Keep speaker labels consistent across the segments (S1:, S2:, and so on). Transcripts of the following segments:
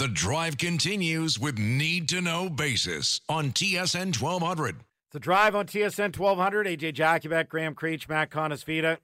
S1: The drive continues with Need to Know Basis on TSN 1200.
S2: The drive on TSN 1200. AJ Jakubek, Graham Creech, Matt Conasvita.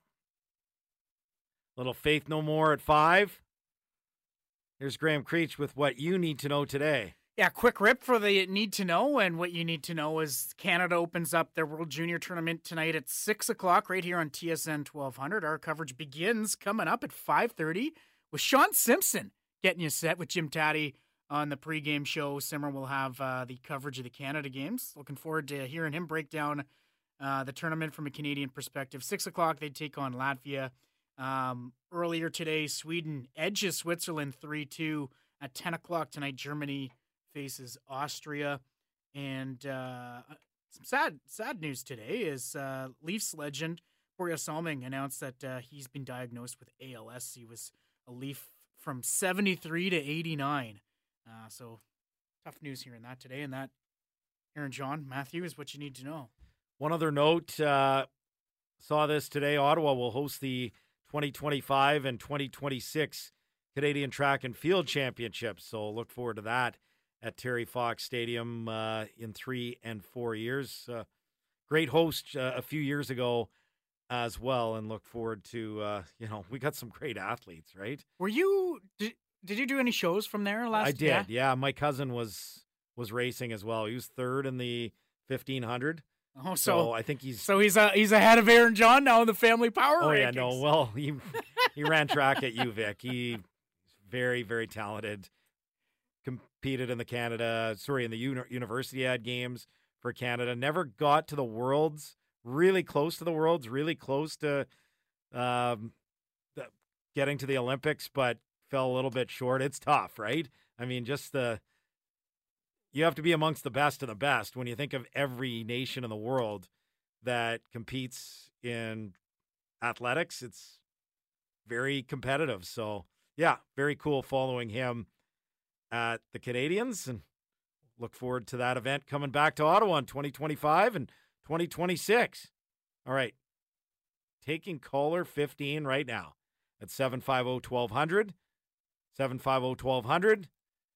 S2: Little Faith No More at 5. Here's Graham Creech with what you need to know today.
S3: Yeah, quick rip for the need to know. And what you need to know is Canada opens up their World Junior Tournament tonight at 6 o'clock right here on TSN 1200. Our coverage begins coming up at 5:30 with Sean Simpson getting you set with Jim Taddy on the pregame show. Simmer will have the coverage of the Canada games. Looking forward to hearing him break down the tournament from a Canadian perspective. 6 o'clock, they take on Latvia. Earlier today, Sweden edges Switzerland 3-2. At 10 o'clock tonight, Germany faces Austria. And some sad news today is Leafs legend Borja Salming announced that he's been diagnosed with ALS. He was a Leaf from 73 to 89. So tough news hearing that today. And that, Aaron John, Matthew, is what you need to know.
S2: One other note, saw this today. Ottawa will host the 2025 and 2026 Canadian Track and Field Championships. So look forward to that at Terry Fox Stadium in 3 and 4 years. Great host a few years ago as well, and look forward to, we got some great athletes, right?
S3: Were you, did you do any shows from there last year?
S2: I did, yeah. My cousin was racing as well. He was third in the 1500.
S3: Oh,
S2: so I think he's
S3: ahead of Aaron John now in the family power rankings.
S2: Yeah, no. Well, he ran track at UVic. He's very, very talented. Competed in the University Ad games for Canada. Never got to the Worlds. Really close to the Worlds. Really close to getting to the Olympics, but fell a little bit short. It's tough, right? I mean, you have to be amongst the best of the best when you think of every nation in the world that competes in athletics. It's very competitive. So, yeah, very cool following him at the Canadians, and look forward to that event coming back to Ottawa in 2025 and 2026. All right. Taking caller 15 right now at 750-1200. 750-1200.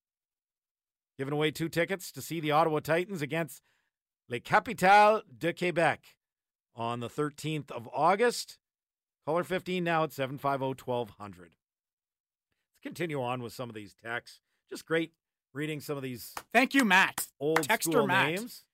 S2: Giving away 2 tickets to see the Ottawa Titans against Les Capitales de Québec on the 13th of August. Caller 15 now at 750-1200. Let's continue on with some of these texts. Just great reading some of these.
S3: Thank you, Matt.
S2: Old
S3: Texter
S2: school
S3: Matt.
S2: Names.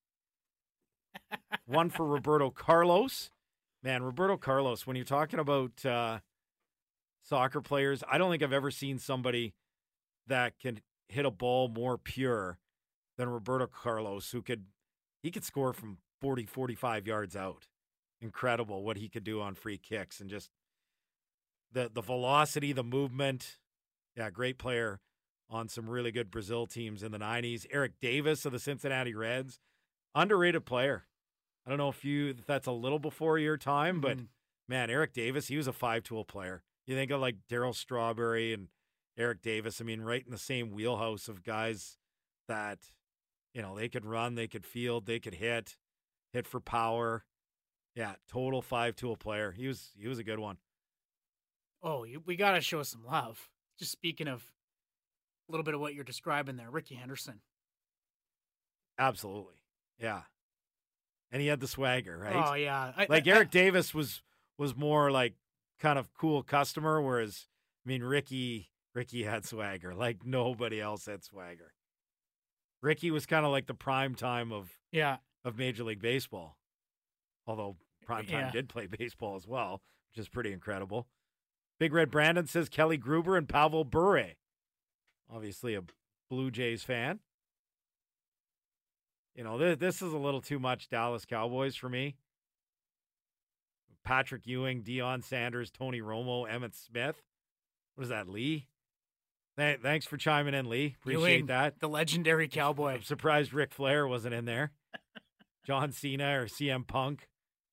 S2: One for Roberto Carlos. Man, Roberto Carlos, when you're talking about soccer players, I don't think I've ever seen somebody that can hit a ball more pure than Roberto Carlos, he could score from 40, 45 yards out. Incredible what he could do on free kicks, and just the velocity, the movement. Yeah, great player on some really good Brazil teams in the 90s. Eric Davis of the Cincinnati Reds, underrated player. I don't know if that's a little before your time, but man, Eric Davis, he was a 5-tool player. You think of like Darryl Strawberry and Eric Davis, I mean, right in the same wheelhouse of guys that, they could run, they could field, they could hit for power. Yeah, total 5-tool player. He was a good one.
S3: Oh, we got to show some love. Just speaking of a little bit of what you're describing there, Ricky Henderson.
S2: Absolutely. Yeah. And he had the swagger, right?
S3: Oh, yeah.
S2: Eric Davis was more like kind of cool customer, whereas, Ricky had swagger. Like nobody else had swagger. Ricky was kind of like the prime time of Major League Baseball. Although prime time did play baseball as well, which is pretty incredible. Big Red Brandon says Kelly Gruber and Pavel Bure. Obviously a Blue Jays fan. This is a little too much Dallas Cowboys for me. Patrick Ewing, Deion Sanders, Tony Romo, Emmitt Smith. What is that, Lee? Thanks for chiming in, Lee. Appreciate
S3: Ewing,
S2: that.
S3: The legendary Cowboy.
S2: I'm surprised Ric Flair wasn't in there. John Cena or CM Punk.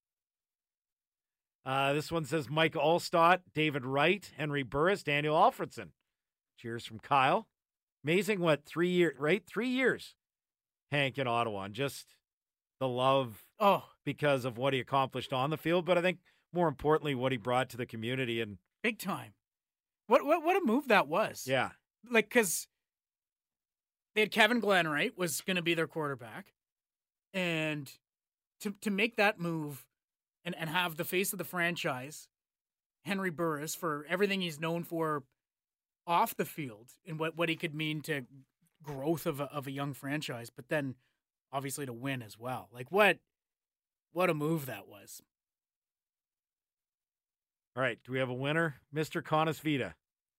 S2: This one says Mike Allstott, David Wright, Henry Burris, Daniel Alfredson. Cheers from Kyle. Amazing what, 3 years, right? 3 years, Hank in Ottawa, and just the love because of what he accomplished on the field, but I think more importantly what he brought to the community. And
S3: big time. What a move that was.
S2: Yeah.
S3: Like, because they had Kevin Glenwright was going to be their quarterback. And to make that move and have the face of the franchise, Henry Burris, for everything he's known for off the field and what he could mean to growth of a young franchise, but then obviously to win as well. Like what a move that was.
S2: All right, do we have a winner? Mr. Conisvita.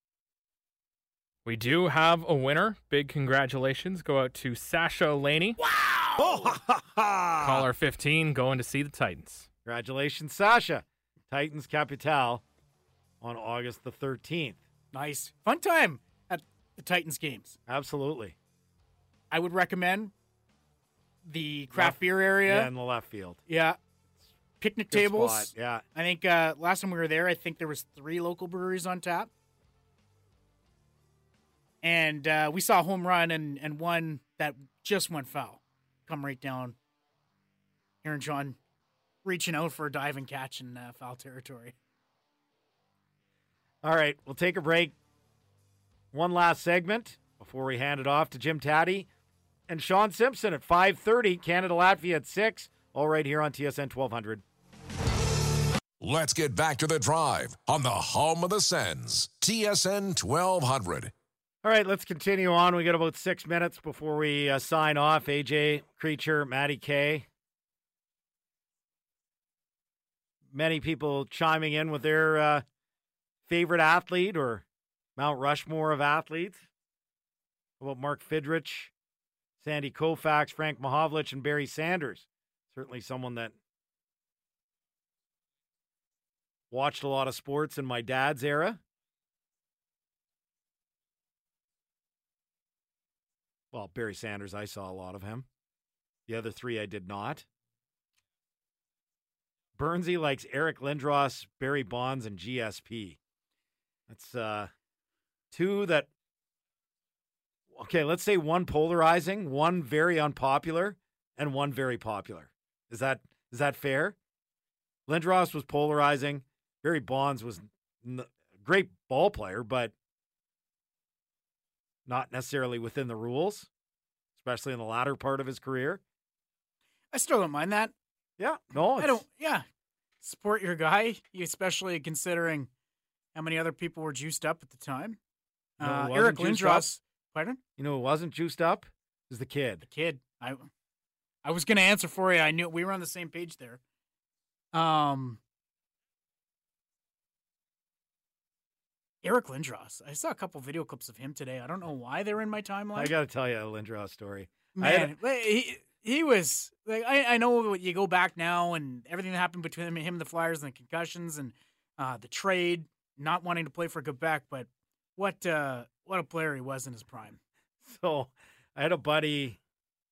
S4: We do have a winner. Big congratulations go out to Sasha Laney.
S2: Wow! Oh,
S4: Caller 15 going to see the Titans.
S2: Congratulations, Sasha. Titans Capital on August the 13th.
S3: Nice. Fun time at the Titans games.
S2: Absolutely.
S3: I would recommend the craft beer area.
S2: Yeah, in the left field.
S3: Yeah. Picnic
S2: Good
S3: tables.
S2: spot, yeah.
S3: I think last time we were there, I think there was 3 local breweries on tap. And we saw a home run and one that just went foul. Come right down. Aaron John reaching out for a dive and catch in foul territory.
S2: All right, we'll take a break. One last segment before we hand it off to Jim Taddy and Sean Simpson at 5:30. Canada-Latvia at 6. All right here on TSN 1200.
S1: Let's get back to the drive on the home of the Sens, TSN 1200.
S2: All right, let's continue on. We got about 6 minutes before we sign off. AJ Creature, Matty K. Many people chiming in with their favorite athlete or Mount Rushmore of athletes. How about Mark Fidrich, Sandy Koufax, Frank Mahovlich, and Barry Sanders? Certainly someone that watched a lot of sports in my dad's era. Well, Barry Sanders, I saw a lot of him. The other 3 I did not. Burnsy likes Eric Lindros, Barry Bonds, and GSP. That's 2 that, okay, let's say 1 polarizing, 1 very unpopular, and 1 very popular. Is that fair? Lindros was polarizing. Barry Bonds was a great ball player, but not necessarily within the rules, especially in the latter part of his career.
S3: I still don't mind that.
S2: Yeah, no,
S3: I don't. Yeah, support your guy, especially considering how many other people were juiced up at the time.
S2: You know who
S3: Eric
S2: wasn't juiced
S3: Lindros. Pardon?
S2: You know who wasn't juiced up? Is the kid.
S3: The kid. I was going to answer for you. I knew we were on the same page there. Eric Lindros. I saw a couple video clips of him today. I don't know why they're in my timeline.
S2: I got to tell you a Lindros story.
S3: Man, he was like, I know you go back now and everything that happened between him and the Flyers and the concussions and the trade, not wanting to play for Quebec, but what a player he was in his prime.
S2: So I had a buddy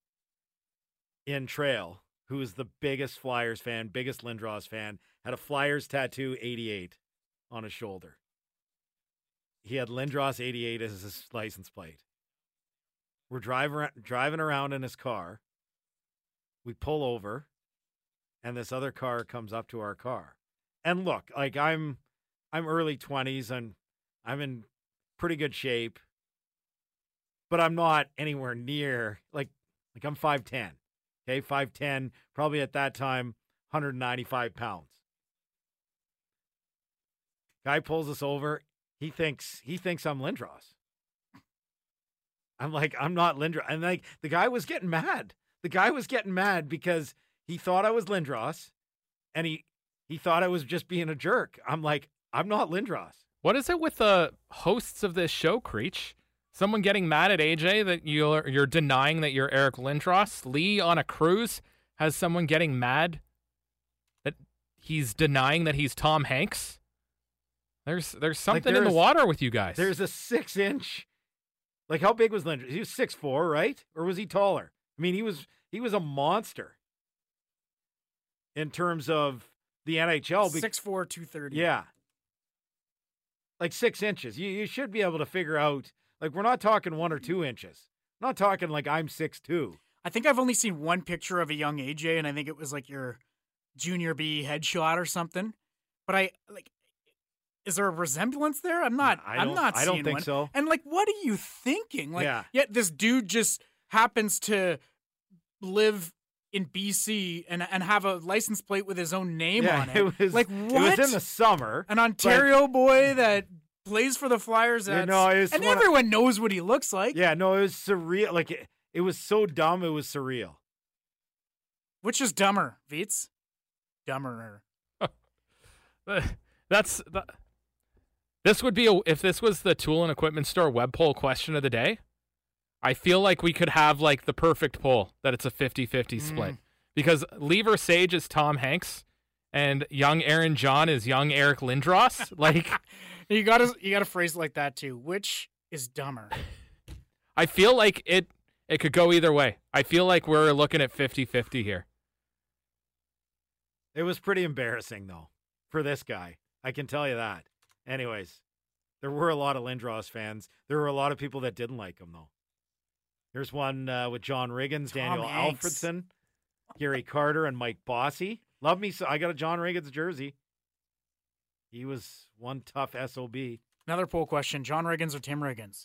S2: in Trail who was the biggest Flyers fan, biggest Lindros fan, had a Flyers tattoo 88 on his shoulder. He had Lindros 88 as his license plate. We're driving around in his car. We pull over, and this other car comes up to our car. And look, like I'm early 20s, and I'm in pretty good shape, but I'm not anywhere near like I'm 5'10". Okay, 5'10", probably at that time 195 pounds. Guy pulls us over. He thinks I'm Lindros. I'm like, I'm not Lindros. And like the guy was getting mad. The guy was getting mad because he thought I was Lindros, and he thought I was just being a jerk. I'm like, I'm not Lindros.
S4: What is it with the hosts of this show, Creech? Someone getting mad at AJ that you're denying that you're Eric Lindros? Lee on a cruise has someone getting mad that he's denying that he's Tom Hanks? There's something in the water with you guys.
S2: There's a 6-inch. Like, how big was Lindros? He was 6'4", right? Or was he taller? I mean, he was a monster in terms of the NHL.
S3: 6'4", 230.
S2: Yeah. Like 6 inches. You should be able to figure out, like, we're not talking 1 or 2 inches. I'm not talking like I'm 6'2".
S3: I think I've only seen one picture of a young AJ, and I think it was like your junior B headshot or something. But is there a resemblance there? I'm not
S2: I
S3: seeing
S2: don't think
S3: one.
S2: so.
S3: And like, what are you thinking? Like,
S2: Yeah.
S3: yet this dude just happens to live in BC and have a license plate with his own name on it.
S2: It was
S3: like,
S2: It
S3: what?
S2: was in the summer.
S3: An Ontario boy that plays for the Flyers.
S2: You know, it was
S3: and
S2: one of-
S3: everyone knows what he looks like.
S2: Yeah, no, it was surreal. Like it was so dumb. It was surreal.
S3: Which is dumber, Veets? Dumberer.
S4: This would be if this was the Tool and Equipment Store web poll question of the day. I feel like we could have like the perfect poll that it's a 50-50 split because Lever Sage is Tom Hanks and young Aaron John is young Eric Lindros. Like
S3: you gotta phrase it like that too. Which is dumber?
S4: I feel like it could go either way. I feel like we're looking at 50-50 here.
S2: It was pretty embarrassing though for this guy. I can tell you that. Anyways, there were a lot of Lindros fans. There were a lot of people that didn't like him though. There's one with John Riggins, Daniel
S3: Hanks.
S2: Alfredson, Gary Carter, and Mike Bossy. Love me. So I got a John Riggins jersey. He was one tough SOB.
S3: Another poll question: John Riggins or Tim Riggins?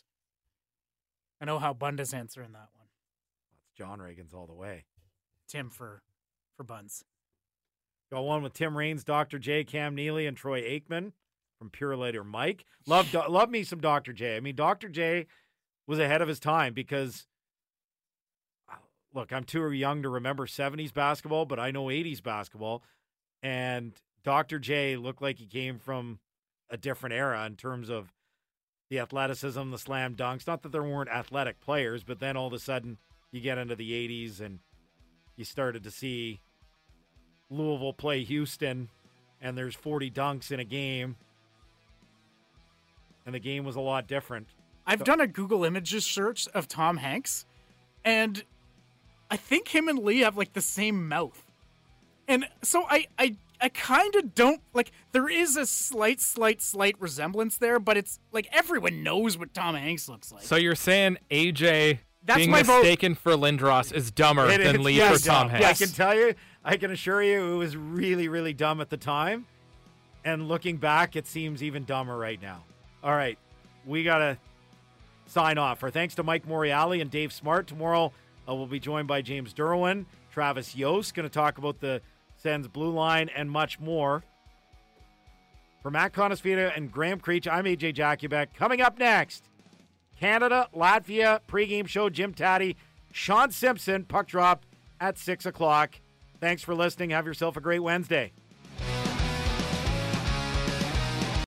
S3: I know how Bunda's answering that one.
S2: That's John Riggins all the way.
S3: Tim for Buns.
S2: Got one with Tim Raines, Dr. J, Cam Neely, and Troy Aikman from Pure Later Mike. Love me some Dr. J. I mean, Dr. J was ahead of his time because, look, I'm too young to remember 70s basketball, but I know 80s basketball. And Dr. J looked like he came from a different era in terms of the athleticism, the slam dunks. Not that there weren't athletic players, but then all of a sudden you get into the 80s and you started to see Louisville play Houston, and there's 40 dunks in a game, and the game was a lot different.
S3: I've done a Google Images search of Tom Hanks, and I think him and Lee have like the same mouth. And so I kind of don't like, there is a slight resemblance there, but it's like everyone knows what Tom Hanks looks like.
S4: So you're saying AJ
S3: That's
S4: being
S3: my vote.
S4: mistaken for Lindros is dumber than Lee for Tom Hanks?
S2: I can tell you, I can assure you it was really, really dumb at the time. And looking back, it seems even dumber right now. All right, we got to sign off. Our thanks to Mike Moriali and Dave Smart. Tomorrow we'll be joined by James Derwin, Travis Yost, going to talk about the Sens blue line and much more. For Matt Conisvita and Graham Creech, I'm AJ Jakubek. Coming up next, Canada, Latvia, pregame show, Jim Taddy, Sean Simpson, puck drop at 6 o'clock. Thanks for listening. Have yourself a great Wednesday.